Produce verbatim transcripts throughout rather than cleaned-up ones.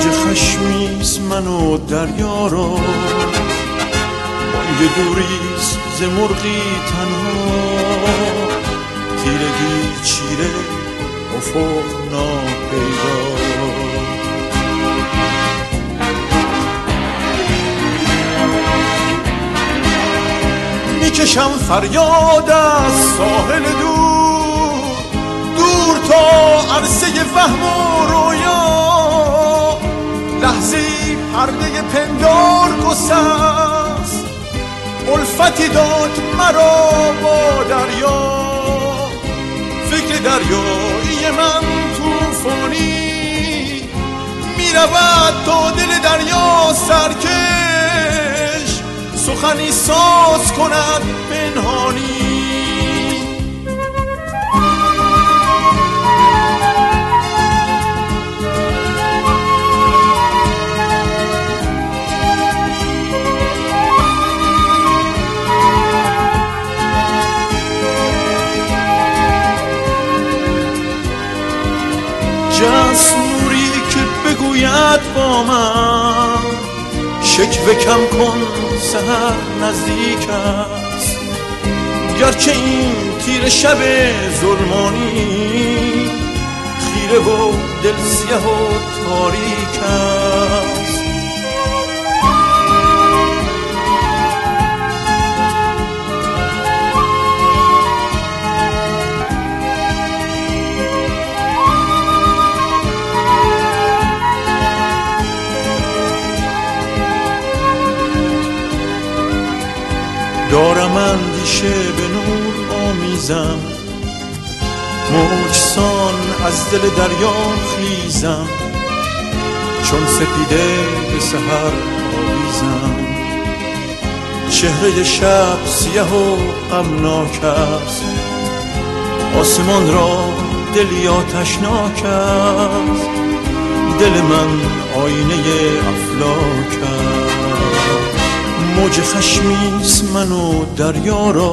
موج خشمیست من و دریا را، بانگ دوریست ز مرغی تنها، تیرگی چیره افق ناپیدا. میکشم فریاد از ساحل دور، دور تا عرصه وهم و رویا، لحظه ای پرده پندار گسست، الفتی داد مرا با دریا. فکر دریایی من توفانی، میرود تا دل دریا سرکش، سخنی ساز کند پنهانی. جسوری که بگوید با من، شکوه کم کن سحر نزدیک است. گرچه این تیر شب ظلمانی، خیره و دل سیه و تاریک است. دارم اندیشه به نور آمیزم، موجسان از دل دریا خیزم، چون سپیده به سحر آویزم. چهره شب سیه و غمناک است، آسمان را دلی آتشناک است. دل من آینه افلاک است، موج خشمیست من و دریا را،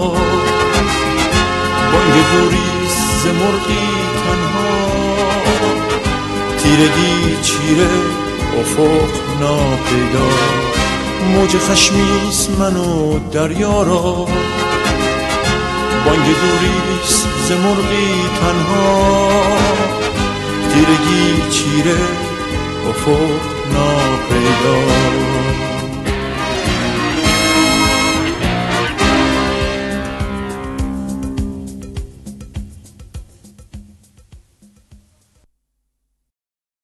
بانگ دوریست ز مرغی تنها، تیرگی چیره افق ناپیدا. موج خشمیست من و دریا را، بانگ دوریست ز مرغی تنها، تیرگی چیره افق ناپیدا.